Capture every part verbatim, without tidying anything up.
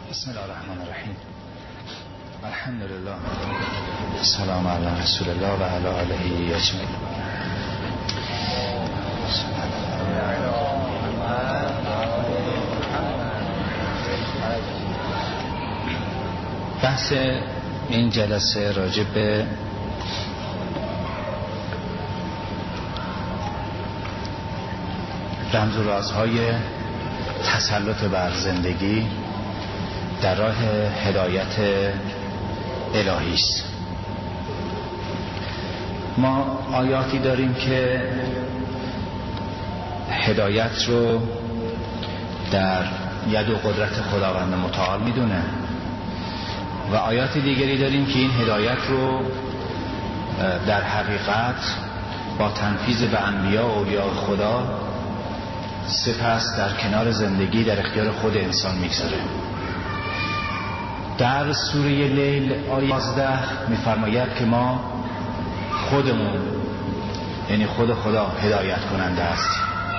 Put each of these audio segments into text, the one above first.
بسم الله الرحمن الرحیم. الحمد لله السلام علی رسول الله و علی آله اجمعین. بحث این جلسه راجع به رمز و رازهای تسلط بر زندگی در راه هدایت الهی است. ما آیاتی داریم که هدایت رو در ید و قدرت خداوند متعال میدونه و آیات دیگری داریم که این هدایت رو در حقیقت با تنفیذ به انبیا و اولیاء خدا سپس در کنار زندگی در اختیار خود انسان میگذاره. در سوره لیل آیه یازده میفرماید که ما خودمون یعنی خود خدا هدایت کننده است.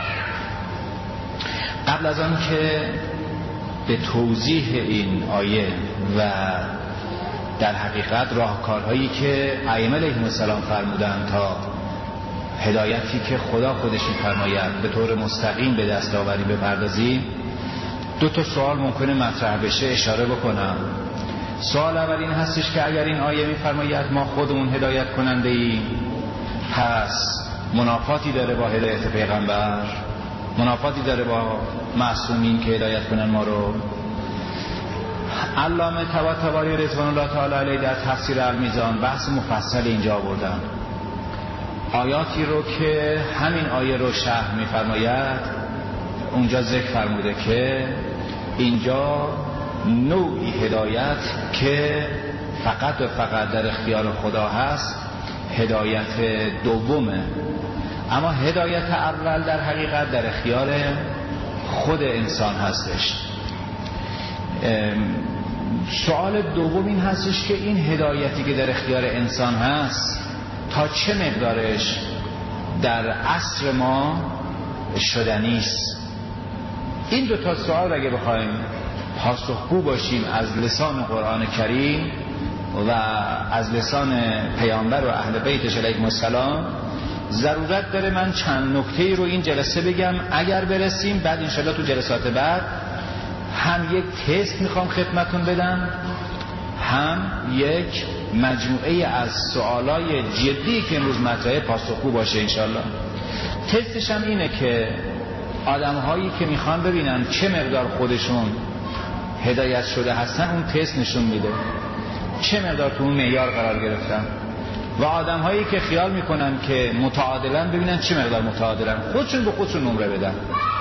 قبل از آن که به توضیح این آیه و در حقیقت راهکارهایی که ائمه علیهم السلام فرمودند تا هدایتی که خدا خودش می‌فرماید به طور مستقیم به دست آوری بپردازیم، دو تا سوال ممکنه مطرح بشه اشاره بکنم. سوال اول این هستش که اگر این آیه می‌فرماید ما خودمون هدایت کننده ایم، پس منافاتی داره با هدایت پیغمبر؟ منافاتی داره با معصومین که هدایت کنن ما رو؟ علامه طباطبایی رضوان الله تعالی علیه در تفسیر المیزان بحث مفصل اینجا آوردن. آیاتی رو که همین آیه رو شرح می‌فرماید اونجا ذکر فرموده که اینجا نوعی هدایت که فقط و فقط در اختیار خدا هست هدایت دومه، اما هدایت اول در حقیقت در اختیار خود انسان هستش. سوال دوم این هستش که این هدایتی که در اختیار انسان هست تا چه مقدارش در عصر ما شدنی است؟ این دو تا سوال اگه بخوایم پاسخگو باشیم از لسان قرآن کریم و از لسان پیامبر و اهل بیتش علیهم السلام، ضرورت داره من چند نکته رو این جلسه بگم. اگر برسیم بعد انشالله تو جلسات بعد هم یک تست میخوام خدمتون بدم، هم یک مجموعه از سوالای جدی که امروز مطرحه پاسخگو باشه انشالله. تستش هم اینه که آدم هایی که میخوان ببینن چه مقدار خودشون هدایت شده هستن اون تست نشون میده چه مقدار تو اون معیار قرار گرفتن، و آدم هایی که خیال میکنن که متعادلن ببینن چه مقدار متعادلن، خودشون به خودشون نمره بدن.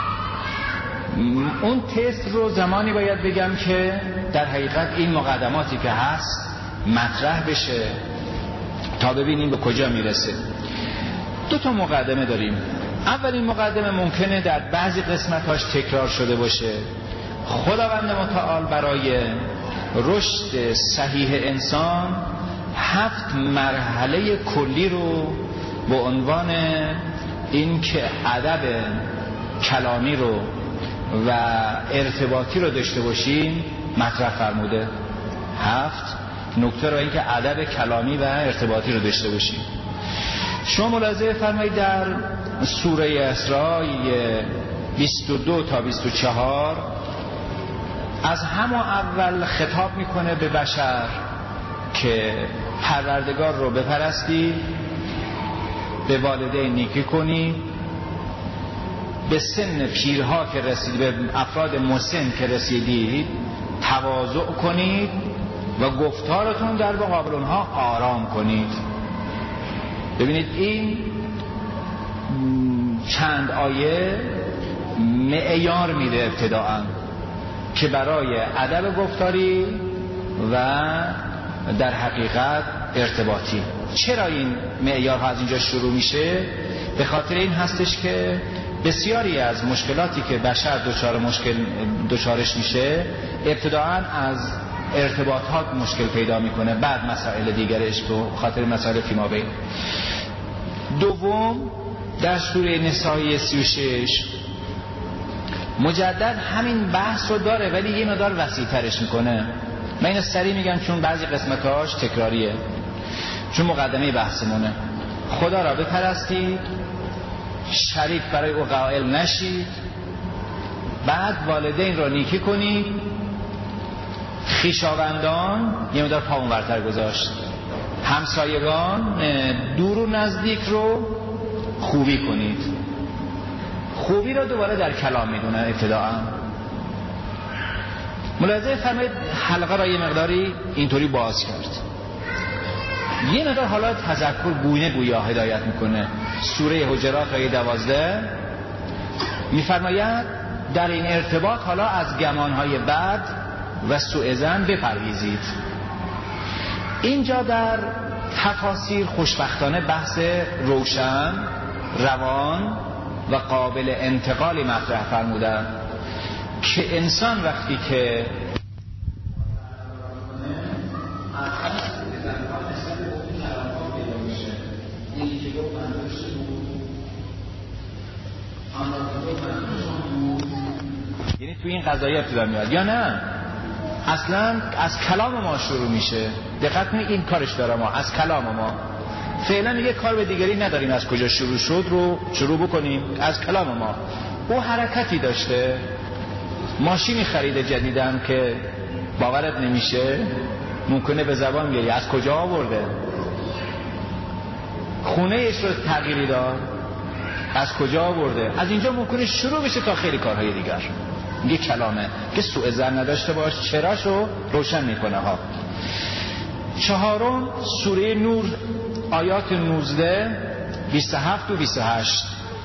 اون تست رو زمانی باید بگم که در حقیقت این مقدماتی که هست مطرح بشه تا ببینیم به کجا میرسه. دو تا مقدمه داریم. اولین مقدمه ممکنه در بعضی قسمتاش تکرار شده باشه. خداوند متعال برای رشد صحیح انسان هفت مرحله کلی رو به عنوان این که ادب کلامی رو و ارتباطی رو داشته باشیم مطرح فرموده. هفت نکته رو این که ادب کلامی و ارتباطی رو داشته باشیم. شما ملاحظه فرمایید در سوره اسراء بیست و دو تا بیست و چهار از همون اول خطاب میکنه به بشر که پروردگار رو بپرستی، به والدین نیکی کنی، به سن پیرها که رسید، به افراد مسن که رسیدید تواضع کنید و گفتارتون در مقابل اونها آرام کنید. ببینید این چند آیه معیار میده ابتداءً که برای ادب گفتاری و در حقیقت ارتباطی. چرا این معیارها از اینجا شروع میشه؟ به خاطر این هستش که بسیاری از مشکلاتی که بشر دچار مشکل دچارش میشه ابتداءً از ارتباطات مشکل پیدا میکنه، بعد مسائل دیگرش به خاطر مسائل فیما بین. دوم در سوره نساء سی و شش مجدد همین بحث رو داره ولی یه مقدار وسیع‌ترش میکنه. من اینو سریع میگم چون بعضی قسمتاش تکراریه، چون مقدمه بحثمونه. خدا را بپرستید، شریک برای او قائل نشید، بعد والدین را نیکی کنید، خویشاوندان یه مقدار پامون برتر گذاشت، همسایگان دور و نزدیک رو خوبی کنید. خوبی رو دوباره در کلام میدونن ابتداء. ملاحظه فرمایید حلقه را یه مقداری اینطوری باز کرد. یه مقدار حالا تذکر گونه گویا هدایت میکنه. سوره حجرات آیه دوازده میفرماید در این ارتباط حالا از گمانهای بد و سوء ظن بپرهیزید. اینجا در تفاسیر خوشبختانه بحث روشن، روان و قابل انتقالی مطرح فرمودن که انسان وقتی که یعنی توی این قضایی ابتدا میاد یا نه اصلا از کلام ما شروع میشه. دقت کنید این کارش داره، ما از کلام ما فعلا یه کار به دیگری نداریم از کجا شروع شد رو شروع بکنیم از کلام ما. او حرکتی داشته، ماشینی خریده جدیدن که باورت نمیشه، ممکنه به زبان بیاری از کجا آورده، خونه ایش رو تغییری داد از کجا آورده، از اینجا ممکنه شروع بشه تا خیلی کارهای دیگر. یه کلامه که سوء ظن نداشته باش، چراشو روشن میکنه ها. چهارم سوره نور آیات نوزده، بیست و هفت و بیست و هشت.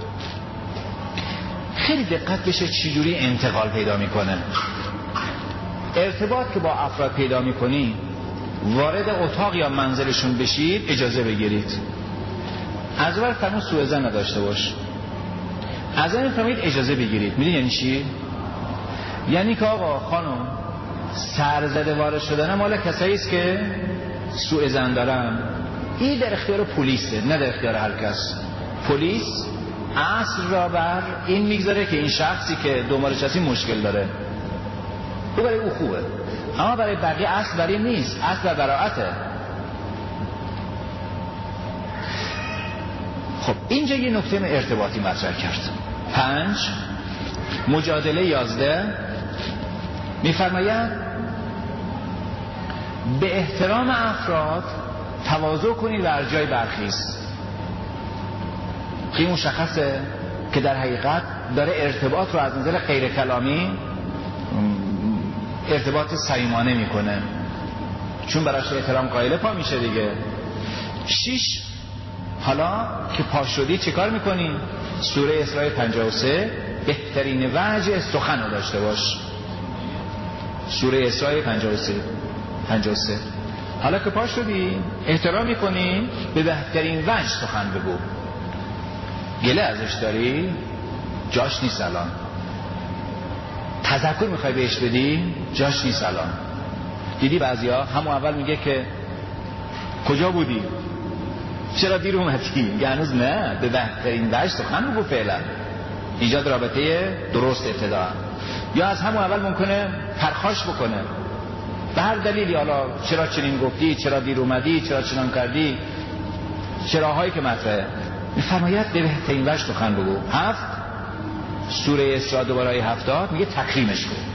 خیلی دقت بشه چجوری انتقال پیدا میکنه. ارتباط که با افراد پیدا میکنی، وارد اتاق یا منزلشون بشید اجازه بگیرید. از اول فرمود سوء ظن نداشته باش، از این فرمود اجازه بگیرید. میدونی یعنی چی؟ یعنی که آقا خانم سرزده وارد شدن مال کسایی است که سوء ظن دارن. این در اختیار پلیسه، نه در اختیار هر کس. پلیس اصل را بر این میگذاره که این شخصی که دنبالش هستی مشکل داره، او برای او خوبه، اما برای بقیه اصل برای نیست، اصل بر براعته. خب اینجا یه نکته ارتباطی مطرح کرد. پنج مجادله یازده میفرماید به احترام افراد تواضع کنید و از جای برخیز. این مشخصه که در حقیقت داره ارتباط رو از نظر غیر کلامی ارتباط صمیمانه میکنه، چون براش احترام قائل پا میشه دیگه. شش حالا که پا شدی چه کار میکنی؟ سوره اسراء پنجاه و سه بهترین وجه سخن رو داشته باش. سوره اسراء پنجاه و سه پنجاه و سه حالا که پا شدی احترام میکنی، به بهترین وجه سخن بگو. گله ازش داری؟ جاش نیست الان. تذکر میخوای بهش بدی؟ جاش نیست الان. دیدی بعضیا همون اول میگه که کجا بودی؟ چرا دیر اومدی؟ هنوز نه، به بهترین وجه سخن بگو. فعلا ایجاد رابطه درست ابتدا، یا از همون اول ممکنه پرخاش بکنه به هر دلیلی. حالا چرا چنین گفتی، چرا دیر اومدی، چرا چنان کردی، چراهایی که مطرحه. میفرماید به بهترین وجه سخن بگو. هفت سوره اسراء دوباره آیه هفتاد میگه تکریمش کن،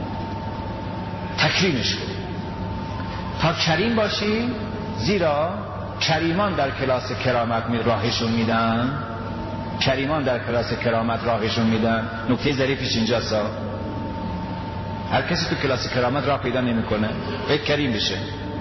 تکریمش کن تا کریم باشی، زیرا کریمان در کلاس کرامت راهشون میدن. کریمان در کلاس کرامت راهشون میدن. نکته ظریفش اینجاست، هر کسی تو کلاس کرامت راه پیدا نمیکنه باید کریم بشه.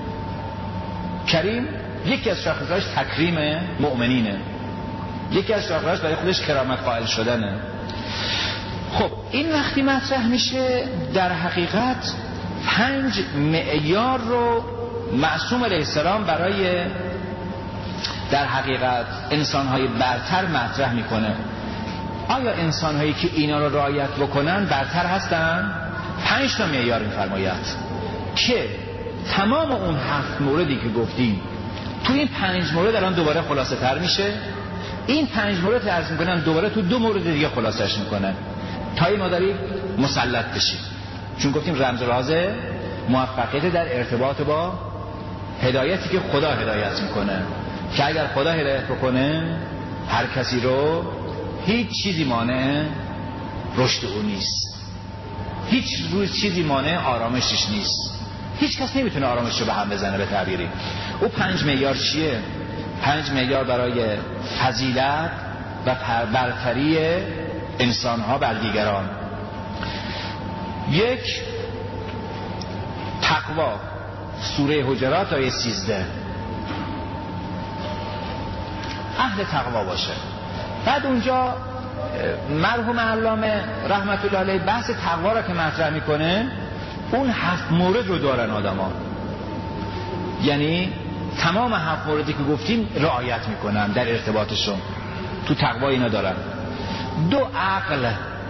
کریم یکی از شاخصهاش تکریم مؤمنینه، یکی از شاخصهاش برای خودش کرامت قائل شدنه. خب این وقتی مطرح میشه در حقیقت پنج معیار رو معصوم علیه السلام برای در حقیقت انسانهای برتر مطرح میکنه. آیا انسانهایی که اینا رو رعایت بکنن برتر هستن؟ پنج تا معیار میفرماید که تمام اون هفت موردی که گفتیم تو این پنج مورد الان دوباره خلاصه تر میشه. این پنج مورد عرض میکنن دوباره تو دو مورد دیگه خلاصش میکنن. تا این ما داریم مسلط بشیم. چون گفتیم رمز راز موفقیت در ارتباط با هدایتی که خدا هدایت میکنه، که اگر خدا هدایت بکنه هر کسی رو هیچ چیزی مانع رشد او نیست، هیچ روز چیزی مانع آرامشش نیست. هیچ کس نمیتونه آرامش رو به هم بزنه. به تعبیری او پنج معیار چیه؟ پنج معیار برای فضیلت و برتری انسانها بر دیگران. یک، تقوا، سوره حجرات آیه سیزده، اهل تقوا باشه. بعد اونجا مرحوم علامه رحمت الله علیه بحث تقوا را که مطرح میکنه، اون هفت مورد رو دارن آدما، یعنی تمام هفت موردی که گفتیم رعایت میکنن در ارتباطشون، تو تقوا اینا دارن. دو، عقل.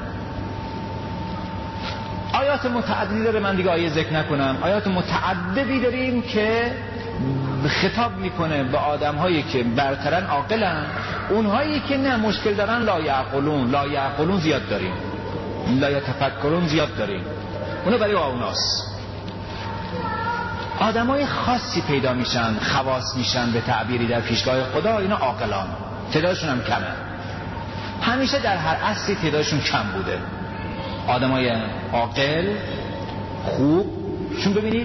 آیات متعددی داره، من دیگه آیه ذکر نکنم. آیات متعددی داریم که خطاب میکنه به آدم هایی که برترن، عاقلن. اونهایی که نه مشکل دارن لا یعقلون، لا یعقلون زیاد داریم، لا یتفکرون زیاد داریم. اونو برای اوناست. آدم های خاصی پیدا میشن، خواص میشن به تعبیری در پیشگاه خدا، اینا عاقلان، تعدادشون هم کمه. همیشه در هر عصری تعدادشون کم بوده. آدم های عاقل خوب، چون ببینید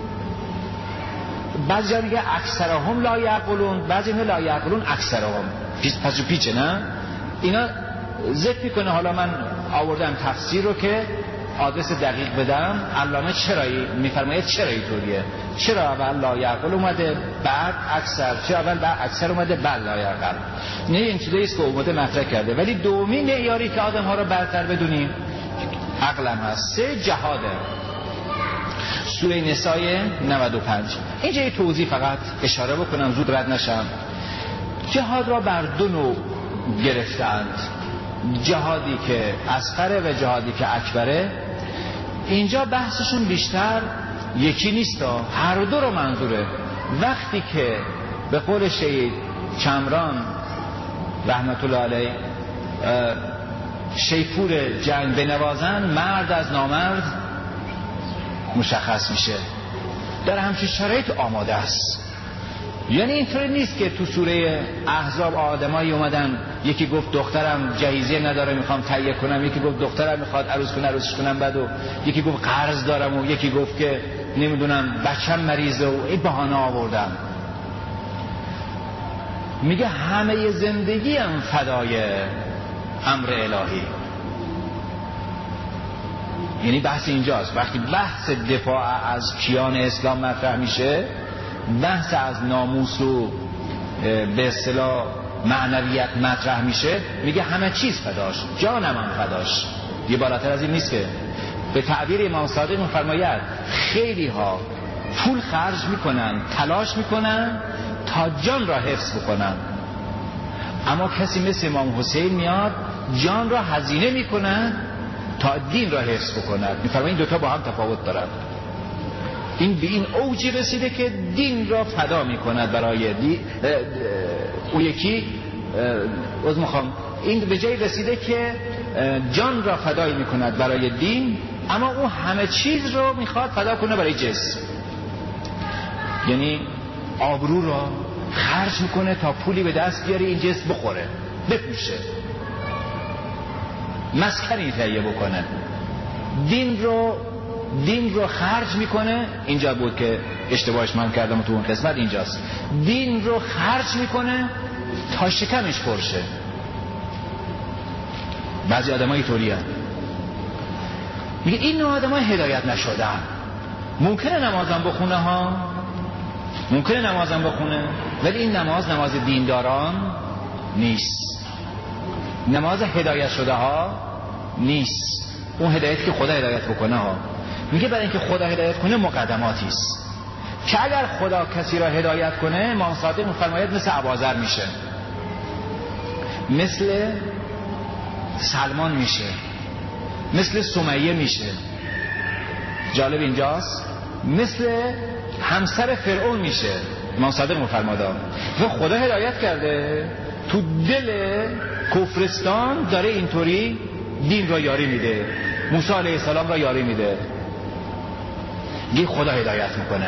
بعضی جا میگه اکثرهم لا یعقلون، بعضی میگه لا یعقلون اکثرهم، پس و پیچه. نه اینا ذکر میکنه. حالا من آوردم تفسیر رو که آدرس دقیق بدم. علامه چرایی میفرماید چرا اینطوریه؟ چرا اول لا یعقل اومده بعد اکثر؟ چرا اول بعد اکثر اومده بعد لا یعقل؟ نه این چیزی است که اومده مطرح کرده. ولی دومین معیاری که آدم ها رو برتر بدونیم عقلم هست. سه، جهاده. سوره نساء نود و پنج. اینجا یه توضیح فقط اشاره بکنم زود رد نشم. جهاد را بر دو نوع گرفتند، جهادی که اصغره و جهادی که اکبره. اینجا بحثشون بیشتر یکی نیست، هر دو رو منظوره. وقتی که به قول شهید چمران رحمت الله علیه شیپور جنگ بنوازن، مرد از نامرد مشخص میشه. در همچین شرایط آماده است. یعنی اینطوری نیست که تو سوره احزاب آدمایی اومدن، یکی گفت دخترم جهیزیه نداره میخوام تهیه کنم، یکی گفت دخترم میخواد عروس کنه عروسش کنم، بعد و یکی گفت قرض دارم و یکی گفت که نمیدونم بچم مریضه و این بهانه آوردم. میگه همه زندگی هم فدای امر الهی. یعنی بحث اینجاست. وقتی بحث دفاع از کیان اسلام مطرح میشه، بحث از ناموس و به اصطلاح معنویت مطرح میشه، میگه همه چیز فداش، جانم هم فداش. یه بالاتر از این نیست که. به تعبیر امام صادق میفرماید خیلی ها پول خرج میکنن، تلاش میکنن تا جان را حفظ بکنن، اما کسی مثل امام حسین میاد جان را هزینه میکنن تا دین را حفظ بکنن. میفرماید این دوتا با هم تفاوت دارن. این به این اوجی رسیده که دین را فدا میکند برای دی... او یکی از مخوام این به جای رسیده که جان را فدای میکند برای دین، اما او همه چیز رو میخواد فدا کنه برای جسم. یعنی آبرو را خرج میکنه تا پولی به دست بیاره این جسم بخوره، بپوشه، مسکنی تهیه بکنه. دین رو دین رو خرج میکنه. اینجا بود که اشتباهش من کردم تو اون قسمت، اینجاست. دین رو خرج میکنه تا شکمش پرشه. بعضی آدم های طوری هست. میگه این نوع آدم های هدایت نشدن. ممکنه نمازم بخونه ها، ممکنه نمازم بخونه، ولی این نماز نماز دینداران نیست، نماز هدایت شده ها نیست. اون هدایت که خدا هدایت بکنه ها. میگه برای اینکه خدا هدایت کنه مقدماتی است که اگر خدا کسی را هدایت کنه، امام صادق میفرماید مثل ابوذر میشه، مثل سلمان میشه، مثل سمیه میشه. جالب اینجاست، مثل همسر فرعون میشه. امام صادق میفرماید و خدا هدایت کرده تو دل کفرستان داره اینطوری دین را یاری میده، موسی علیه السلام را یاری میده. دیگه خدا هدایت میکنه.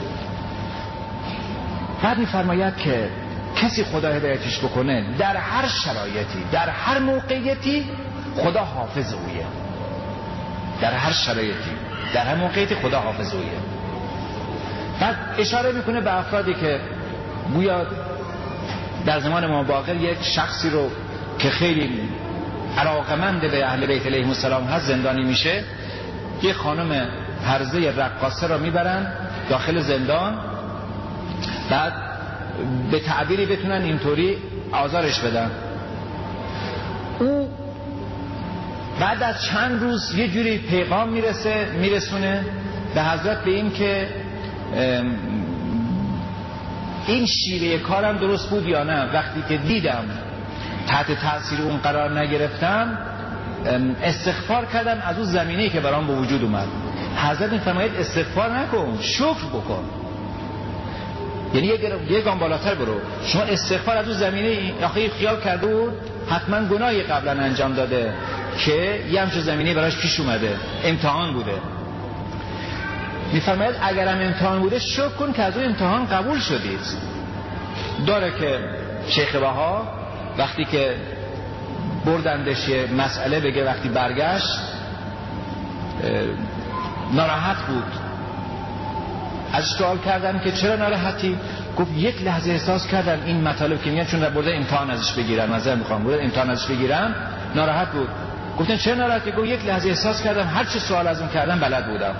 بعد میفرماید که کسی خدا هدایتش بکنه در هر شرایطی، در هر موقعیتی خدا حافظ اویه. در هر شرایطی، در هر موقعیتی خدا حافظ اویه. بعد اشاره میکنه به افرادی که گویا در زمان ما باقر یک شخصی رو که خیلی علاقمند به اهل بیت علیهم السلام هست زندانی میشه. یه خانم هرزه رقاصه را میبرن داخل زندان، بعد به تعبیری بتونن اینطوری آزارش بدن. او بعد از چند روز یه جوری پیغام میرسه میرسونه به حضرت به این که این شیوه کارم درست بود یا نه. وقتی که دیدم تحت تاثیر اون قرار نگرفتم، استغفار کردم از اون زمینه‌ای که برام به وجود اومد. حضرت میفرماید استغفار نکن، شکر بکن. یعنی یه گام بالاتر برو. شما استغفار از اون زمینه آخه خیال کرده بود حتما گناهی قبلا انجام داده که یه همچون زمینه براش پیش اومده، امتحان بوده. میفرماید اگرم امتحان بوده شکر کن که از اون امتحان قبول شدید. داره که شیخ بها وقتی که بردندش یه مسئله بگه، وقتی برگشت ناراحت بود. از سوال کردن که چرا ناراحتی؟ گفت یک لحظه احساس کردم این مطالب که میگن چون برده امتحان ازش بگیرن، مثلا میخوام برده امتحان ازش بگیرم، ناراحت بود. گفتن چرا ناراحتی؟ گفت یک لحظه احساس کردم هر چه سوال از اون کردم بلد بودم.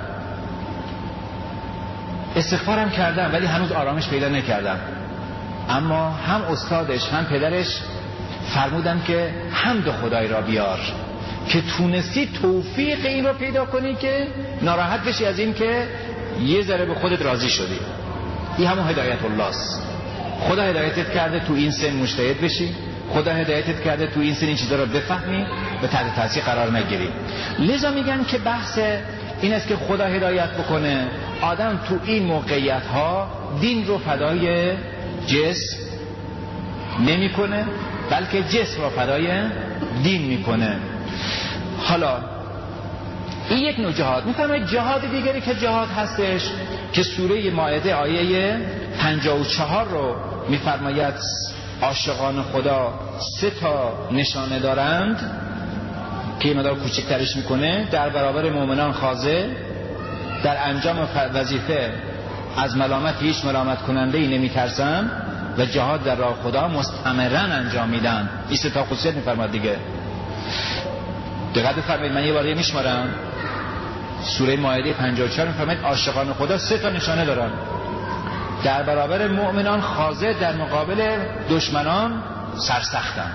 استغفارم کردم ولی هنوز آرامش پیدا نکردم. اما هم استادش هم پدرش فرمودن که حمد خدای را بیار که تونستی توفیق این را پیدا کنی که ناراحت بشی از این که یه ذره به خودت راضی شدی. این همون هدایت الله است. خدا هدایتت کرده تو این سن مجتهد بشی، خدا هدایتت کرده تو این سن این چیزا رو بفهمی و تحت تاثیر قرار نگیری. لذا میگن که بحث این است که خدا هدایت بکنه آدم تو این موقعیت ها دین رو فدای جسم نمی کنه، بلکه جسم رو فدای دین میکنه. حالا این یک نوع جهاد. میفرماید جهاد دیگری که جهاد هستش که سوره مائده آیه پنجاه و چهار رو میفرماید عاشقان خدا سه تا نشانه دارند که این مدار کوچکترش میکنه. در برابر مؤمنان خاضع، در انجام وظیفه از ملامت هیچ ملامت کننده ای نمیترسن و جهاد در راه خدا مستمرا انجام میدن. این سه تا خصوصیت میفرماید دیگه. دقت فرمایید، من یه باره میشمارم. سوره مائده پنجاه و چهار میفرماید عاشقان خدا سه تا نشانه دارن: در برابر مؤمنان خاضع، در مقابل دشمنان سرسختن،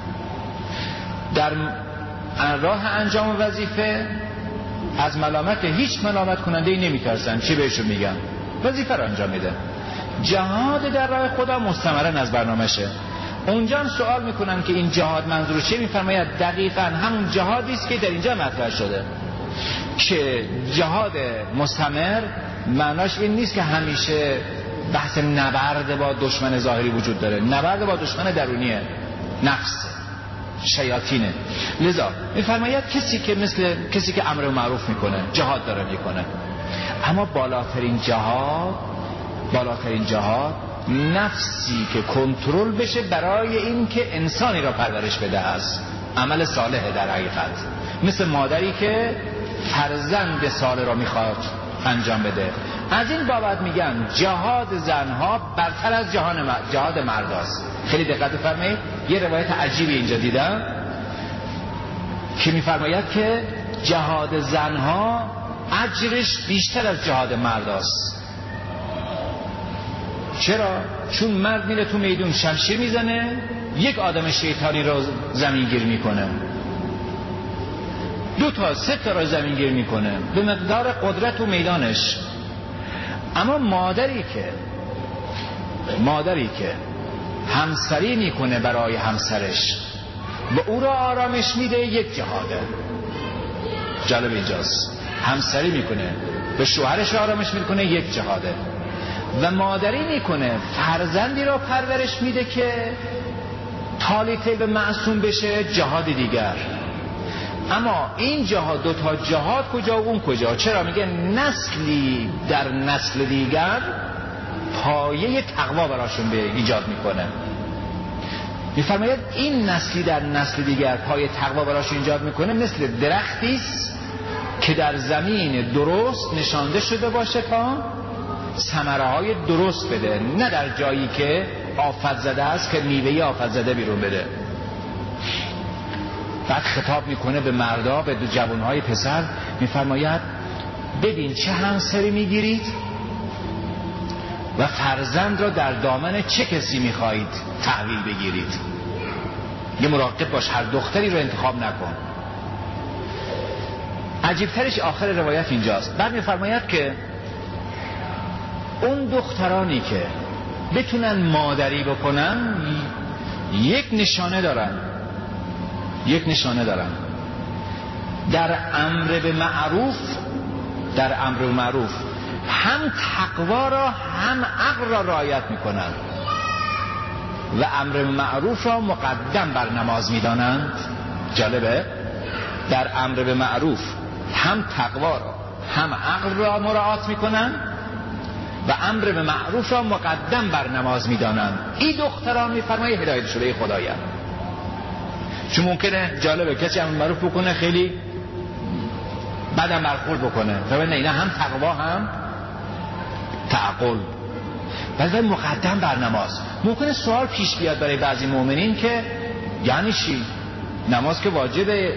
در راه انجام وظیفه از ملامت هیچ ملامت کننده ای نمیترسن. چی بهشون میگن؟ وظیفه رو انجام میده. جهاد در راه خدا مستمرا از برنامهشه. اونجا هم سوال میکنن که این جهاد منظور چیه؟ میفرماید دقیقاً همون جهادی است که در اینجا مطرح شده که جهاد مستمر معناش این نیست که همیشه بحث نبرد با دشمن ظاهری وجود داره. نبرد با دشمن درونیه، نفس، شیاطینه. لذا میفرماید کسی که مثل کسی که امر معروف میکنه جهاد داره میکنه، اما بالاترین جهاد بالاترین جهاد نفسی که کنترل بشه برای این که انسانی را پرورش بده است. عمل صالح در حقیقت مثل مادری که فرزند صالح را میخواد انجام بده. از این بابت میگن جهاد زنها برتر از جهان م... جهاد مرداست. خیلی دقت فرمایید. یه روایت عجیبی اینجا دیدم که میفرماید که جهاد زنها اجرش بیشتر از جهاد مرداست. چرا؟ چون مرد میره تو میدون شمشیر میزنه، یک آدم شیطانی رو زمینگیر میکنه، دو تا سه تا رو زمینگیر میکنه به مقدار قدرت و میدانش. اما مادری که مادری که همسری میکنه برای همسرش و او را آرامش میده، یک جهاده. جالب اینجاست. همسری میکنه به شوهرش آرامش میکنه، یک جهاده. و مادری میکنه فرزندی را پرورش میده که تالیته به معصوم بشه، جهاد دیگر. اما این جهاد، دو تا جهاد کجا و اون کجا؟ چرا میگه نسلی در نسل دیگر پایه تقوا براشون به ایجاد میکنه. میفرماید این نسلی در نسل دیگر پایه تقوا براشون ایجاد میکنه مثل درختی است که در زمین درست نشانده شده باشه تا ثمره های درست بده، نه در جایی که آفت زده است که میوه آفت زده بیرون بده. بعد خطاب میکنه به مردا، به جوانهای پسر، میفرماید ببین چه همسری میگیرید و فرزند را در دامن چه کسی میخواهید تحویل بگیرید. یه مراقب باش، هر دختری رو انتخاب نکن. عجیبترش آخر روایت اینجاست. بعد میفرماید که اون دخترانی که بتونن مادری بکنن یک نشانه دارن، یک نشانه دارن در امر به معروف، در امر به معروف هم تقوا را هم عقل را رعایت میکنند و امر به معروف را مقدم بر نماز میدانند. جالبه، در امر به معروف هم تقوا را هم عقل را مراعات میکنند و امر به معروف را مقدم بر نماز میدانند. این دختران میفرماید هدایت شده خدایند. چون ممکنه جالبه کسی امر معروف بکنه خیلی بعدم برخورد بکنه، نه اینا هم تقوا هم تعقل، ولی مقدم بر نماز. ممکنه سوال پیش بیاد برای بعضی مؤمنین که یعنی چی؟ نماز که واجبه،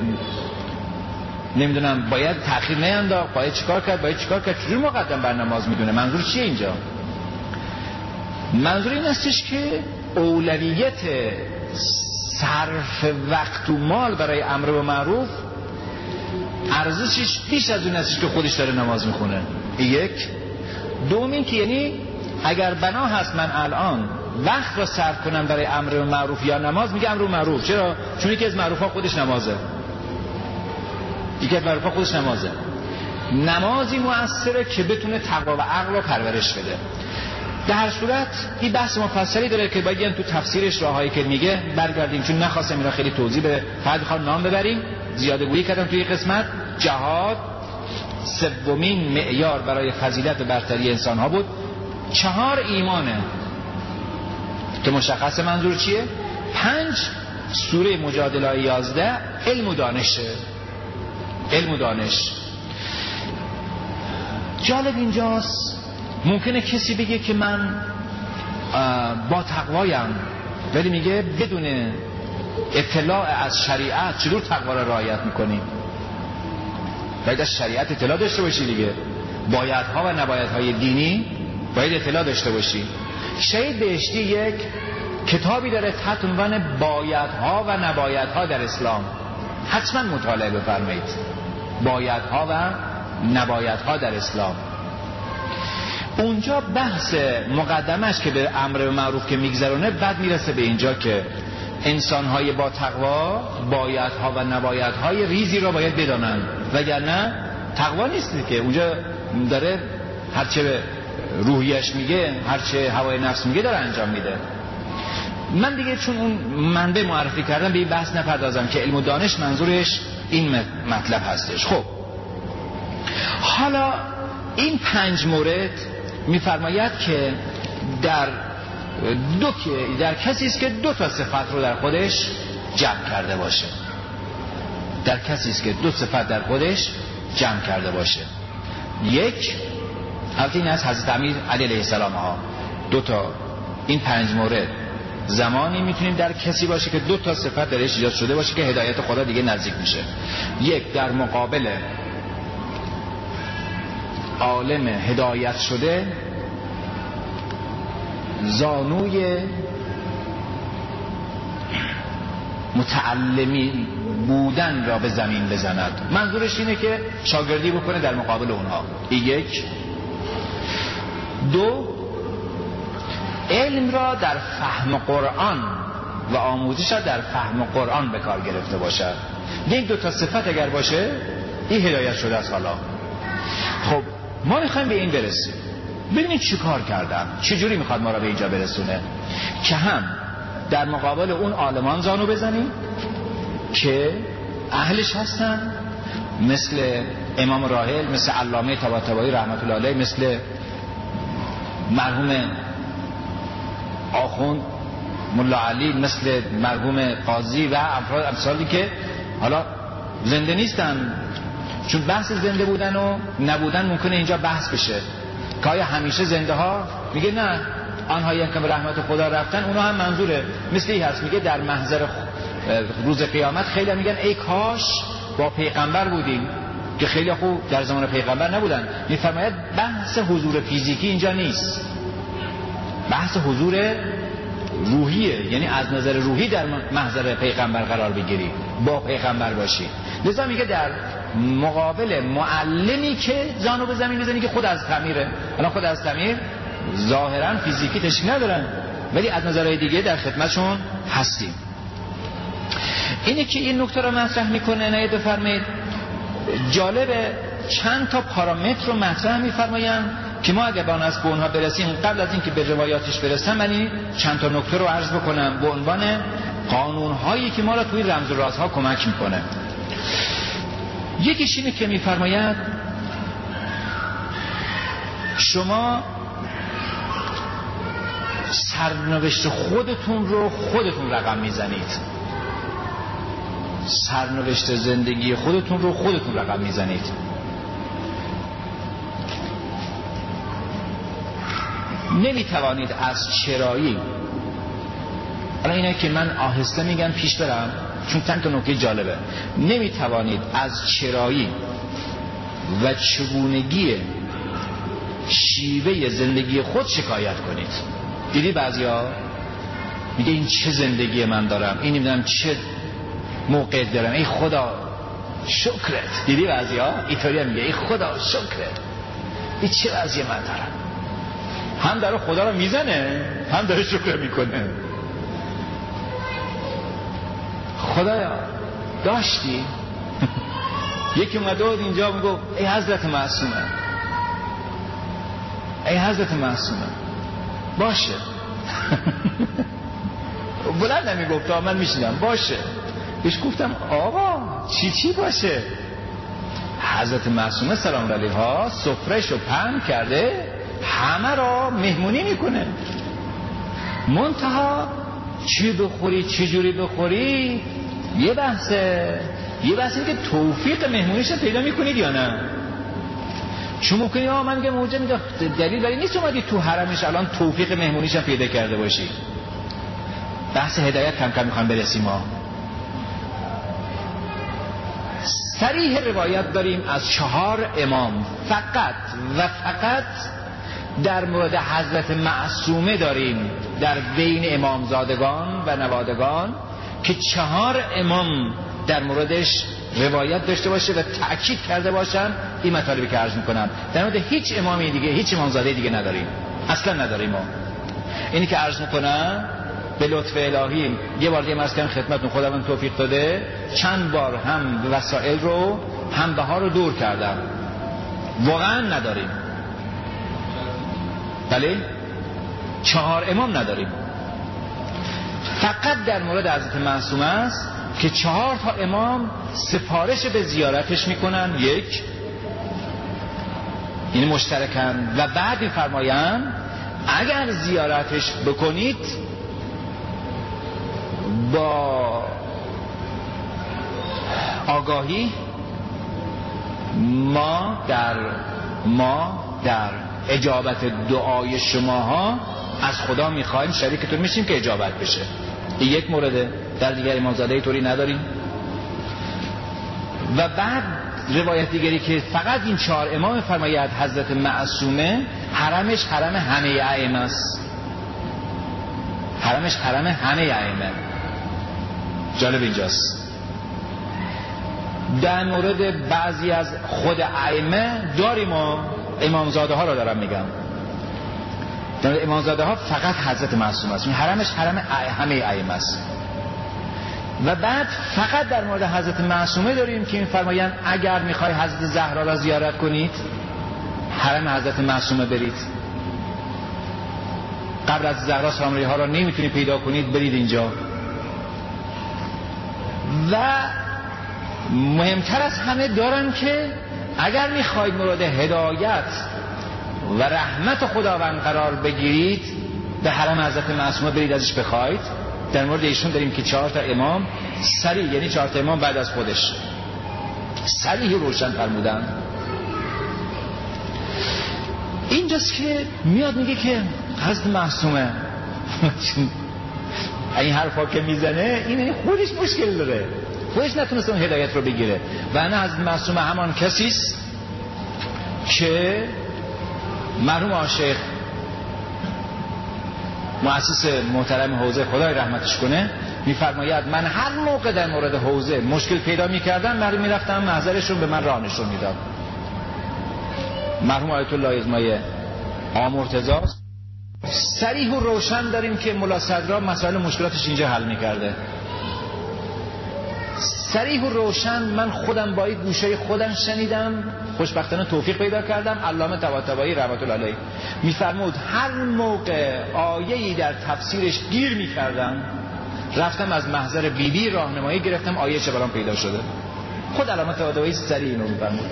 نمیدونم باید تأخیر نینداخت، باید چیکار کرد، باید چیکار کرد، چجوری مقدم بر نماز میدونه؟ منظور چیه اینجا؟ منظور این استش که اولویت صرف وقت و مال برای امر به معروف ارزشش بیش از اون استش که خودش داره نماز میخونه. یک. دوم این که یعنی اگر بنا هست من الان وقت را صرف کنم برای امر به معروف یا نماز، میگه امر به معروف. چرا؟ چون یکی از معروفا خودش نمازه، یکی از معروفا خودش نمازه. نمازی مؤثره که بتونه تقوا و عقل رو پرورش بده. در هر صورت این بحث مفصلی داره که باید تو تفسیرش راهایی که میگه برگردیم، چون نخواستم اینا خیلی توضیح بده، فقط میخوام نام ببریم. زیاده گویی کردم توی قسمت. جهاد سومین معیار برای فضیلت و برتری انسان ها بود. چهار ایمانه که مشخص منظور چیه. پنج سوره مجادله آیه یازده علم و دانشه. علم و دانش. جالب اینجاست ممکنه کسی بگه که من با تقوایم، ولی میگه بدون اطلاع از شریعت چطور تقوا را رعایت میکنیم؟ باید از شریعت اطلاع داشته باشی دیگه. بایدها و نبایدهای دینی باید اطلاع داشته باشی. شهید بهشتی یک کتابی داره تحت عنوان بایدها و نبایدها در اسلام، حتما مطالعه بفرمایید. بایدها و نبایدها در اسلام. اونجا بحث مقدمش که به امر به معروف که میگذرونه، بعد میرسه به اینجا که انسانهای با تقوا بایدها و نبایدهای ریزی را باید بدانند، وگرنه تقوا نیست که اونجا داره هرچه روحیش میگه، هرچه هوای نفس میگه داره انجام میده. من دیگه چون اون منبع معرفی کردم به این بحث نپردازم که علم و دانش منظورش این مطلب هستش. خب حالا این پنج مورد میفرماید که در دو در کسی است که دو تا صفت رو در خودش جمع کرده باشه. در کسی است که دو صفت در خودش جمع کرده باشه. یک، البته این از حضرت امیر علی علیه السلام ها. دو تا این پنج مورد زمانی میتونیم در کسی باشه که دو تا صفت درش ایجاد شده باشه که هدایت خدا دیگه نزدیک میشه. یک، در مقابل عالم هدایت شده زانوی متعلمی بودن را به زمین بزند. منظورش اینه که شاگردی بکنه در مقابل اونها. یک. دو، علم را در فهم قرآن و آموزش را در فهم قرآن به کار گرفته باشد. این دو تا صفت اگر باشه این هدایت شده است. حالا خب ما میخوایم به این برسیم. ببینید چی کار کردم، چه جوری میخواد ما را به اینجا برسونه که هم در مقابل اون عالمان زانو بزنیم که اهلش هستن، مثل امام راحل، مثل علامه طباطبایی رحمت الله علیه، مثل مرحوم آخوند ملا علی، مثل مرحوم قاضی و امثالی که حالا زنده نیستن، چون بحث زنده بودن و نبودن ممکنه اینجا بحث بشه که آیا همیشه زنده ها، میگه نه، آنهایی که به رحمت خدا رفتن اونا هم منظوره. مثل این هست میگه در محضر روز قیامت خیلی میگن ای کاش با پیغمبر بودیم، که خیلی خوب در زمان پیغمبر نبودن. میفرماید بحث حضور فیزیکی اینجا نیست، بحث حضور روحیه، یعنی از نظر روحی در محضر پیغمبر قرار بگیری، با پیغمبر باشی. لذا میگه در مقابل معلمی که زانو به زمین میزنی که خود از تعمیره. الان خود از تعمیر ظاهرا فیزیکی تشکیل ندارن، ولی از نظرهای دیگه در خدمتشون هستیم. اینه که این نکته رو مطرح میکنه. عنایت بفرمایید جالبه چند تا پارامتر رو مطرح میفرمایند که ما اگه به آن از به اونها برسیم، قبل از اینکه به روایاتش برسم من این چند تا نکته رو عرض بکنم به عنوان قانون‌هایی که ما را توی رمز و رازها کمک میکنه. یکیش اینه که میفرماید شما سرنوشت خودتون رو خودتون رقم میزنید، سرنوشت زندگی خودتون رو خودتون رقم میزنید. نمیتوانید از چرایی، الان اینه که من آهسته میگم پیش برم چون چند تا نکته جالبه، نمیتوانید از چرایی و چگونگی شیوه زندگی خود شکایت کنید. دیدی بعضیا میگه این چه زندگی من دارم، این نمیدونم چه موقع دارم، ای خدا شکرت. دیدی بعضیا ایتالیا میگه ای خدا شکرت، این چه وضعی من دارم. هم داره خدا رو میزنه هم داره شکر میکنه. خدایا داشتی یکی اومده بود اینجا میگو ای حضرت معصومه، ای حضرت معصومه باشه بلند نمیگفت من میشیدم باشه. بهش گفتم آقا چی چی باشه؟ حضرت معصومه سلام علیها سفرهش رو پهن کرده، همه را مهمونی میکنه، منتها چی بخوری چی جوری بخوری یه بحثه، یه بحثه که توفیق مهمونیش پیدا میکنید یا نه. چون ممکنی آه من میگم موجه میگم دلیل برای نیست اومدی تو حرمش الان توفیق مهمونیش پیدا کرده باشی. بحث هدایت کم کم میخوام برسیم. ما صریح روایت داریم از چهار امام، فقط و فقط در مورد حضرت معصومه داریم در بین امامزادگان و نوادگان که چهار امام در موردش روایت داشته باشه و تأکید کرده باشن این مطالبی که عرض میکنم. در مورد هیچ امامی دیگه، هیچ امامزاده دیگه نداریم، اصلا نداریم. ما اینی که عرض میکنم به لطف الهی یه بار دیگه مسکن خدمتتون خداوند توفیق داده، چند بار هم وسائل رو هم بها رو دور کردم، واقعا نداریم. بله چهار امام نداریم، فقط در مورد حضرت معصومه است که چهار تا امام سفارش به زیارتش میکنن، یک این مشترکن، و بعد میفرمایند اگر زیارتش بکنید با آگاهی ما در ما در اجابت دعای شماها از خدا میخوایم، شریکتون میشیم که اجابت بشه. این یک مورده، در دیگر امامزاده طوری نداریم. و بعد روایت دیگری که فقط این چهار امام فرماید حضرت معصومه حرمش حرم همه ائمه است، حرمش حرم همه ائمه. جالب اینجاست در مورد بعضی از خود ائمه داریم و امامزاده ها رو دارم میگم، در مورد امامزاده ها فقط حضرت معصومه است، حرمش حرم همه ائمه است. و بعد فقط در مورد حضرت معصومه داریم که میفرمایند اگر میخوای حضرت زهرا را زیارت کنید حرم حضرت معصومه برید، قبر از زهرا سلام علیها را نمیتونید پیدا کنید برید اینجا. و مهمتر از همه دارن که اگر میخواید مورد هدایت و رحمت خداوند قرار بگیرید به حرم حضرت معصومه برید ازش بخواید. در مورد ایشون داریم که چهار تا امام صریح، یعنی چهار تا امام بعد از خودش صریح روشن فرمودن. اینجاست که میاد میگه که حضرت معصومه این حرفا که میزنه این خودش مشکل داره، خودش نتونست اون هدایت رو بگیره. و انا حضرت معصومه همان کسیست که مرحوم آشیخ مؤسس محترم حوزه خدای رحمتش کنه میفرماید من هر موقع در مورد حوزه مشکل پیدا میکردم مرحوم میرفتم محضرشون به من راه نشون میداد. مرحوم آیت الله ازمای آمرتضی صریح و روشن داریم که ملا صدرا مسائل مشکلاتش اینجا حل میکرده. صریح و روشن من خودم با این گوشه خودم شنیدم، خوشبختانه توفیق پیدا کردم. علامه طباطبایی رحمت الله علیه میفرمود هر موقع آیه‌ای در تفسیرش گیر میکردم رفتم از محضر بیبی راهنمایی گرفتم آیه چه برام پیدا شده. خود علامه طباطبایی صریح اینو میفرمود.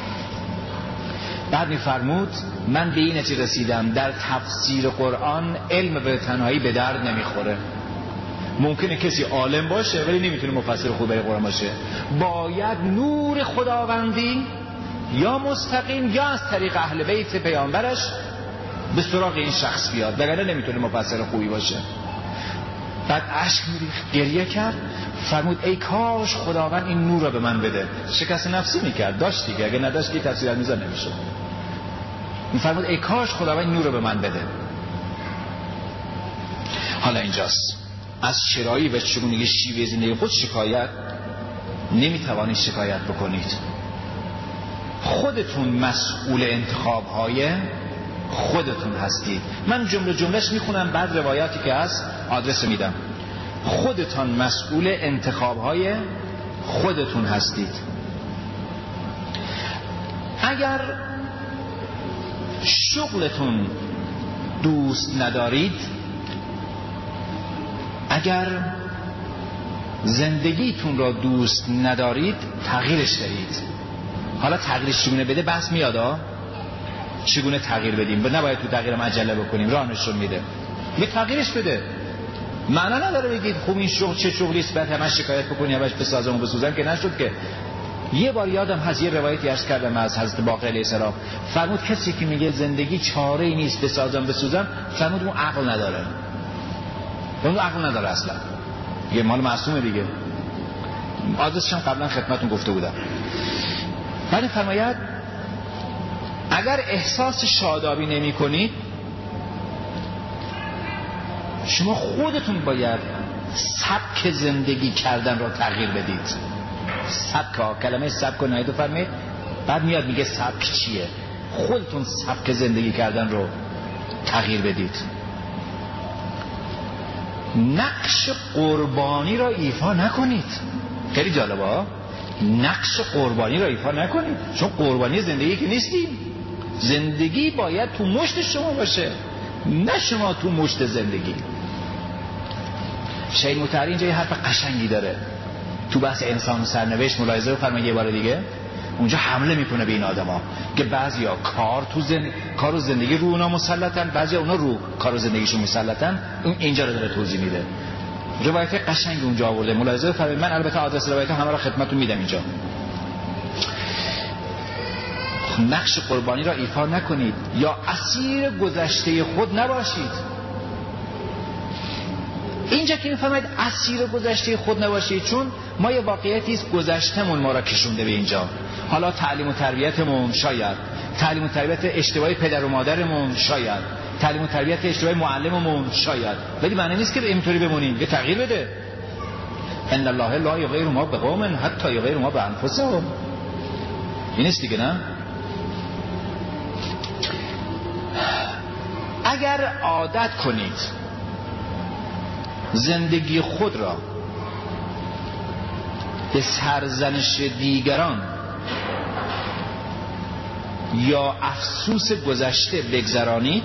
بعد میفرمود من به این نتیجه رسیدم در تفسیر قرآن علم به تنهایی به درد نمیخوره. ممکنه کسی عالم باشه ولی نمیتونه مفسر خوب برای قرآن باشه. باید نور خداوندی یا مستقیم یا از طریق اهل بیت پیامبرش به سراغ این شخص بیاد، وگرنه نمیتونه مفسر خوبی باشه. بعد اشک میریخت، گریه کرد، فرمود ای کاش خداوند این نور رو به من بده. شکست نفسی میکرد، داشت دیگه، اگه نداشت که تفسیر المیزان نمیشه. میفرمود ای کاش خداوند این نور رو به من بده. حالا اینجاست از چرایی و چگونگی شیوه زندگی خود شکایت نمیتوانید شکایت بکنید. خودتون مسئول انتخاب‌های خودتون هستید. من جمله جملهش میخونم بعد روایاتی که هست آدرس میدم. خودتان مسئول انتخاب‌های خودتون هستید. اگر شغلتون دوست ندارید، اگر زندگیتون را دوست ندارید تغییرش بدید. حالا تغییرش چگونه بده بحث میاد ها، چگونه تغییر بدیم و نباید تو تغییرم عجله بکنیم، راه نشون میده. می تغییرش بده. معنا نداره بگید خوب این شغل چه شغلی است بعد همش شکایت بکنی همش بسازم و بسوزم، که نشد که. یه بار یادم هست یه روایتی عرض کردم از حضرت باقر علیه السلام، فرمود کسی که میگه زندگی چاره ای نیست بسازم بسوزم، فرمود اون عقل نداره. اون عقل نداره اصلا. یه مال معصومه دیگه. آدرسش هم قبلا خدمتتون گفته بودم. بعد فرماید اگر احساس شادابی نمی کنید شما خودتون باید سبک زندگی کردن را تغییر بدید. سبک ها، کلمه سبک رو نهید و فرمید بعد میاد میگه سبک چیه. خودتون سبک زندگی کردن رو تغییر بدید. نقش قربانی را ایفا نکنید. خیلی جالبه ها، نقش قربانی را ایفا نکنید، چون قربانی زندگی که نیستیم. زندگی باید تو مشت شما باشه، نه شما تو مشت زندگی. شیخ مطهری اینجا یه حرف قشنگی داره تو بحث انسان و سرنوشت، ملاحظه رو فرمایید یه بار دیگه. اونجا حمله میکنه به این آدما که بعضیا کار تو زندگی، کار و زندگی رو اونا مسلطن، بعضیا اونا رو کار و زندگیشون مسلطن. اون اینجا رو داره توضیح میده. روایت قشنگ اونجا آورده، ملاحظه فرمایید. من البته آدرس روایت همه رو خدمتتون میدم اینجا. نقش قربانی را ایفا نکنید یا اسیر گذشته خود نباشید. اینجا که میفهمید اسیر گذشته خود نباشید، چون ما یه واقعیتی است گذشتمون ما را کشونده به اینجا. حالا تعلیم و تربیتمون شاید، تعلیم و تربیت اشتباهی پدر و مادرمون شاید، تعلیم و تربیت اشتباهی معلممون شاید، ولی معنی نیست که اینطوری بمونیم. یه تغییر بده. ان الله لا یغیر ما بقوم حتی یغیر ما بانفسهم. این است دیگه، نه؟ اگر عادت کنید زندگی خود را به سرزنش دیگران یا افسوس گذشته بگذرانید،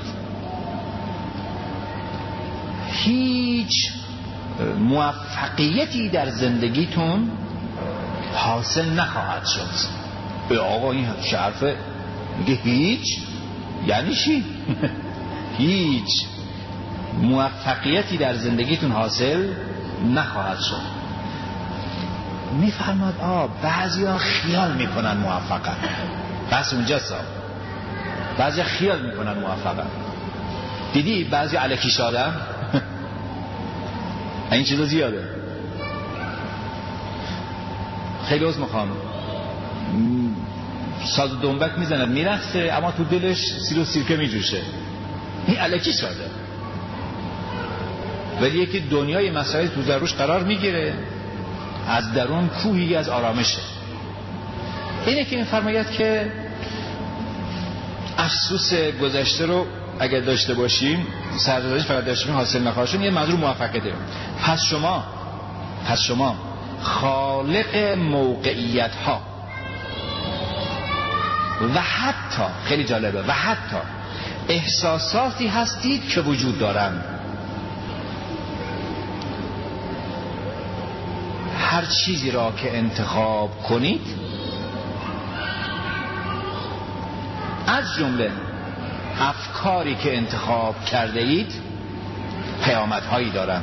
هیچ موفقیتی در زندگیتون حاصل نخواهد شد. به آقا این شرفه میگه هیچ، یعنی چی؟ هیچ موفقیتی در زندگیتون حاصل نخواهد شد. میفرماد آ بعضی ها خیال میکنن موفقن، بس اونجا سا بعضی خیال میکنن موفقن. دیدی بعضی الکی شادن این چیزا زیاده. خیلی عذر میخوام، ساز دنبک میزند میرقصه اما تو دلش سیر و سیرکه میجوشه، این الکی شاده. ولی یکی دنیای مسائل تو ذروش قرار میگیره، از درون کوهی از آرامشه. اینه که این فرماید که افسوس گذشته رو اگر داشته باشیم، سرزدش فقط داشتیم حاصل نخواهد شد، یه منظور موفقیته. پس شما پس شما خالق موقعیت ها و حتی خیلی جالبه و حتی احساساتی هستید که وجود دارند. هر چیزی را که انتخاب کنید از جمله افکاری که انتخاب کرده اید پیامدهایی دارند.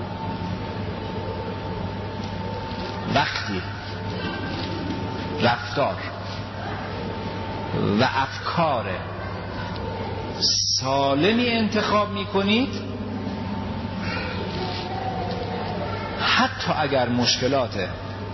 وقتی رفتار و افکار سالمی انتخاب می کنید، حتی اگر مشکلات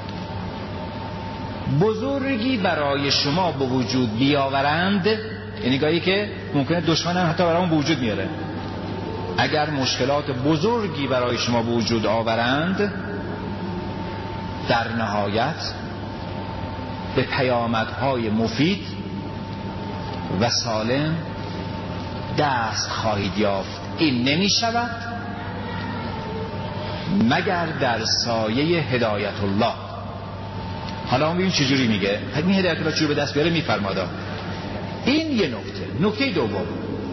بزرگی برای شما به وجود بیاورند، یعنی گاهی که ممکنه دشمن هم حتی برای اون به وجود میاره، اگر مشکلات بزرگی برای شما به وجود آورند، در نهایت به پیامدهای مفید و سالم دست خواهید یافت. این نمی شود مگر در سایه هدایت الله. حالا ما ببین چجوری میگه، این هدایت الله چجوری به دست بیاره میفرماده. این یه نکته. نکته دوم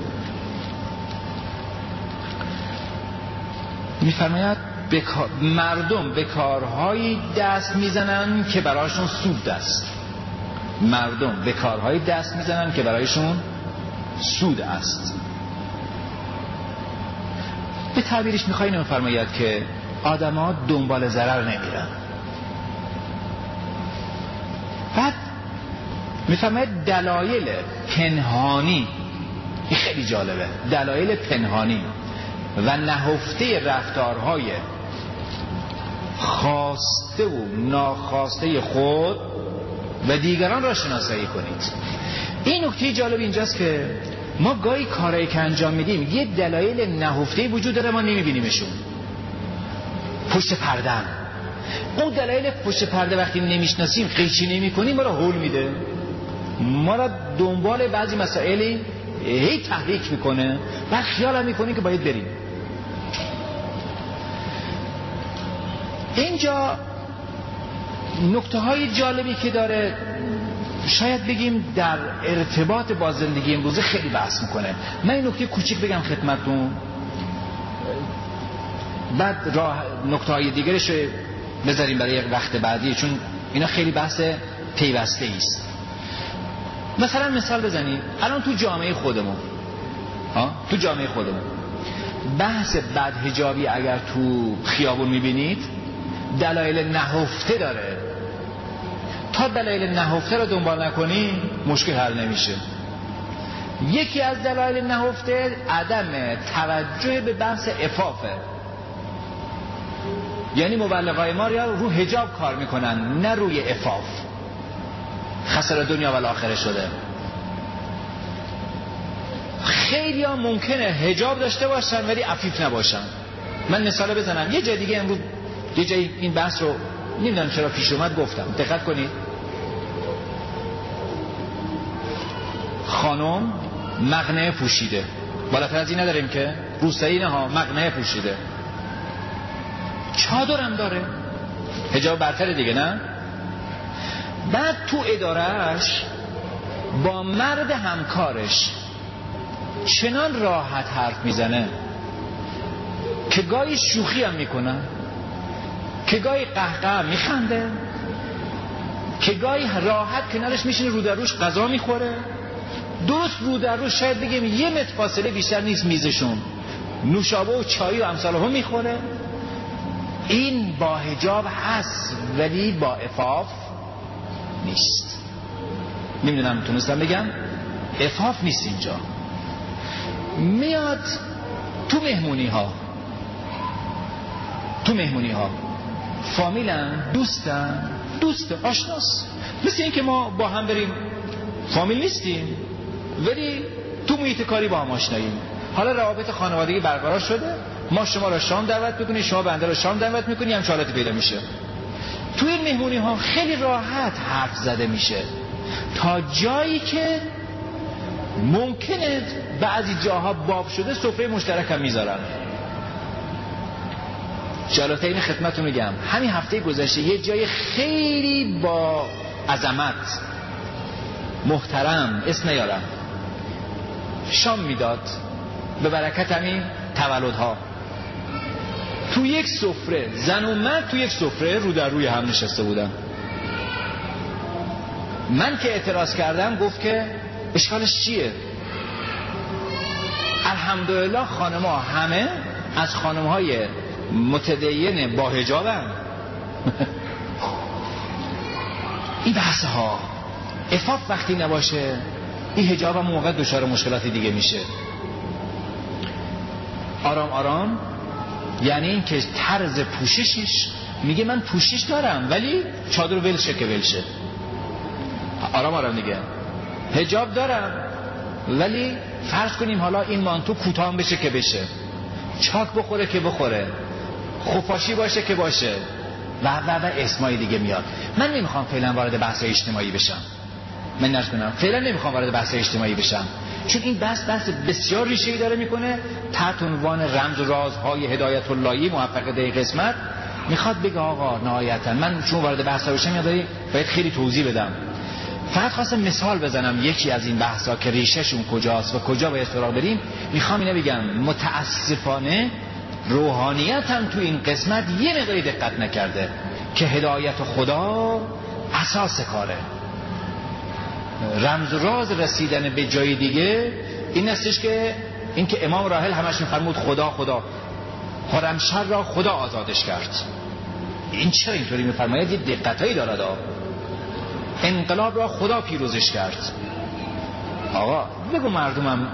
میفرماید بکار... مردم به کارهایی دست میزنن که برایشون سود است. مردم به کارهایی دست میزنن که برایشون سود است. به تعبیرش میخوایی نمیفرماید که آدم ها دنبال ضرر نمیرن. بعد میفرماید دلایل پنهانی، این خیلی جالبه، دلایل پنهانی و نهفته رفتارهای خواسته و ناخواسته خود و دیگران را شناسایی کنید. این نکته جالب اینجاست که ما گاهی کارهایی که انجام میدیم یه دلایل نهفته وجود داره، ما نمیبینیمشون، پشت پرده. اون دلایل پشت پرده وقتی نمیشناسیم، قیچی نمی کنیم، ما را هول میده، ما را دنبال بعضی مسائلی هی تحریک میکنه و خیال هم میکنیم که باید بریم. اینجا نکته های جالبی که داره، شاید بگیم در ارتباط با زندگی امروزه خیلی بحث میکنه. من این نکته کوچیک بگم خدمتتون، بعد راه نکته های دیگرش بذاریم برای یک وقت بعدی، چون اینا خیلی بحث پیوسته است. مثلا مثال بزنید، الان تو جامعه خودمون ها تو جامعه خودمون بحث بدحجابی اگر تو خیابون میبینید دلایل نهفته داره. تا دلایل نهفته رو دنبال نکنی مشکل حل نمیشه. یکی از دلایل نهفته عدم توجه به بحث عفافه، یعنی مبلغای ما رو حجاب کار میکنن نه روی عفاف. خسر دنیا و الاخره شده. خیلی ها ممکنه حجاب داشته باشن ولی عفیف نباشن. من مثال بزنم، یه جای دیگه امروز یه جای این بحث رو نمیدونم چرا پیش اومد گفتم، دقت کنید. خانم مقنعه پوشیده، بالاتر از این نداریم که روسایی نه ها، مقنعه پوشیده، چادرم داره، حجاب برتره دیگه نه. بعد تو ادارهش با مرد همکارش چنان راحت حرف میزنه که گاهی شوخی هم میکنه، که گاهی قهقه هم میخنده، که گاهی راحت کنارش میشینه، رو در روش غذا میخوره، درست رو در روش شاید بگیم یه متر فاصله بیشتر نیست میزشون، نوشابه و چای و امثاله هم میخوره. این با حجاب هست ولی با عفاف نیست. نمیدونم تونستم بگم؟ عفاف نیست اینجا. میاد تو مهمونی ها، تو مهمونی ها فامیلن، دوستن، دوست آشناس، مثل این که ما با هم بریم فامیل نیستیم ولی تو محیط کاری با هم آشناییم. حالا روابط خانوادگی برقرار شده، ما شما را شام دعوت میکنیم، شما بنده را شام دعوت میکنیم، هم حالتی پیدا میشه. توی این مهمونی ها خیلی راحت حرف زده میشه تا جایی که ممکنه بعضی جاها باب شده سفره مشترک هم میذارن. جالبتر این خدمتتون میگم، همین هفته گذشته یه جای خیلی با عظمت محترم، اسم نیارم، شام میداد به برکت همین تولدها. تو یک سفره زن و مرد تو یک سفره رو در روی هم نشسته بودن. من که اعتراض کردم گفت که اشکالش چیه؟ الحمدلله خانم‌ها همه از خانم‌های متدین با حجابن. این بحث ها عفاف وقتی نباشه این حجاب هم موقع دچار مشکلات دیگه میشه. آرام آرام یعنی این که طرز پوششش میگه من پوشش دارم ولی چادر ولشه که ولشه. آرام آرام دیگه حجاب دارم ولی فرض کنیم حالا این مانتو کوتاه بشه که بشه، چاک بخوره که بخوره، خفاشی باشه که باشه و و و اسمای دیگه میاد. من نمیخوام فعلا وارد بحث اجتماعی بشم، من نرس کنم فعلا نمیخوام وارد بحث اجتماعی بشم، چون این بحث بحث بسیار ریشه‌ای داره میکنه تحت عنوان رمز و رازهای هدایت اللهی موفق در قسمت. میخواد بگه آقا نهایتا من چون وارد بحث بشم یادی باید خیلی توضیح بدم. فقط خواستم مثال بزنم یکی از این بحثا که ریشهشون کجاست و کجا باید سراغ بریم. میخوام اینو بگم متاسفانه روحانیت هم تو این قسمت یه مقداری دقت نکرده که هدایت خدا اساس کاره. رمز و راز رسیدن به جای دیگه این استش که این که امام راحل همش میفرمود خدا خدا، خرمشهر را خدا آزادش کرد. این چرا اینطوری میفرماید؟ یه دقتایی داره. انقلاب را خدا پیروزش کرد. آقا بگو مردمم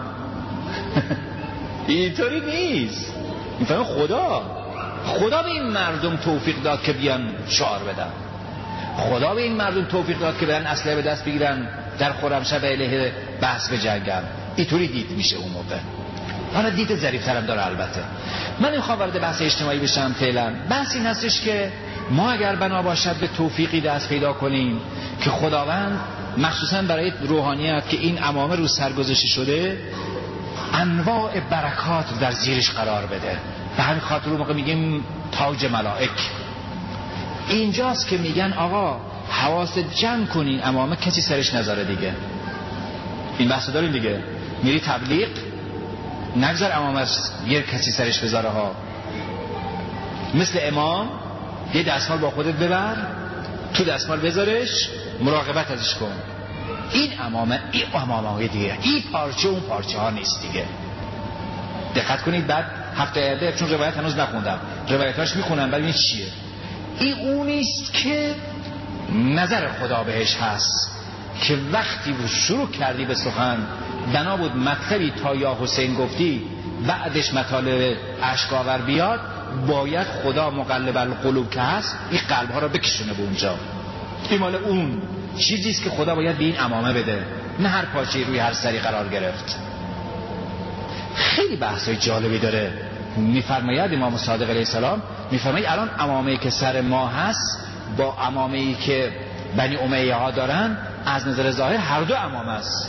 اینطوری نیست. میفهمه خدا خدا به این مردم توفیق داد که بیان شعار بدن، خدا به این مردم توفیق داد که برن اسلحه به دست بگیرن در خرمشهر به علیه بحث بجنگن. اینطوری دید میشه اون موقع. حالا دید ظریف‌تر هم داره. البته من نمیخوام وارد بحث اجتماعی بشم فعلا. بحث این هستش که ما اگر بنا باشد به توفیقی دست پیدا کنیم که خداوند مخصوصا برای روحانیت که این عمامه رو سرگذشته شده انواع برکات در زیرش قرار بده. به همین خاطر رو موقع میگیم تاج ملائک. اینجاست که میگن آقا حواست جمع کنین عمامه کسی سرش نذاره دیگه. این بحث داریم دیگه. میری تبلیغ نگذار عمامه یه کسی سرش بذاره ها. مثل امام یه دستمال با خودت ببر، تو دستمال بذارش، مراقبت ازش کن. این عمامه این عمامه دیگه، این پارچه اون پارچه ها نیست دیگه. دقت کنید. بعد هفته آینده چون روایت هنوز نخوندم روایتاش میخونم ببینید چیه. این اونیست که نظر خدا بهش هست که وقتی رو شروع کردی به سخن بنا بود مطلبی تا یا حسین گفتی بعدش مطالب اشکاور بیاد، باید خدا مقلب القلوب که هست این قلب ها رو بکشونه به اونجا. این مال اون چیزیست که خدا باید به این عمامه بده، نه هر پاچه روی هر سری قرار گرفت. خیلی بحثای جالبی داره. میفرماید امام صادق علیه السلام میفرماید الان عمامه‌ای که سر ما هست با عمامه‌ای که بنی امیه ها دارن از نظر ظاهر هر دو عمامه است،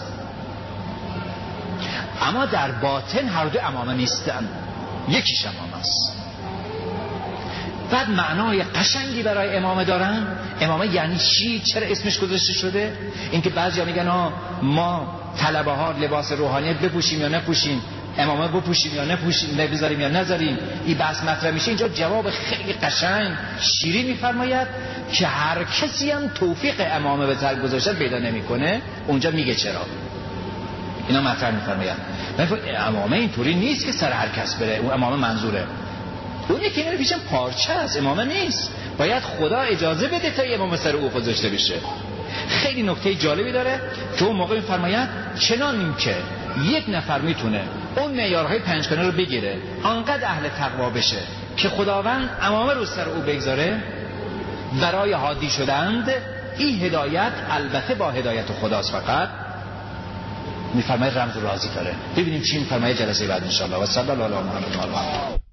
اما در باطن هر دو عمامه نیستن، یکیش عمامه است. بعد معنای قشنگی برای امامه دارن. امامه یعنی چی؟ چرا اسمش گذاشته شده؟ اینکه بعضیا میگن ها ما طلبه ها لباس روحانیت بپوشیم یا نپوشیم، امامه بپوشیم یا نپوشیم، بذاریم یا نذاریم، این بحث مطرح میشه. اینجا جواب خیلی قشنگ شیرین میفرماید که هر کسی هم توفیق امامه به سر گذاشتن پیدا نمیکنه، اونجا میگه چرا. اینا مطرح میفرماید امامه اینطوری نیست که سر هر کس بره، اون امامه منظوره. اون یکی میره پیشم پارچه است، امامه نیست، باید خدا اجازه بده تا امامه سر او گذاشته بشه. خیلی نکته جالبی داره که اون موقع میفرماید چنانیم که یک نفر میتونه اون معیارهای پنجگانه رو بگیره، آنقدر اهل تقوا بشه که خداوند امامه رو سر او بگذاره برای هادی شدند. این هدایت البته با هدایت خداست، فقط میفرماید رمز و رازی داره. ببینیم چی میفرماید جلسه بعد ان شاء الله. و صلی الله علی محمد.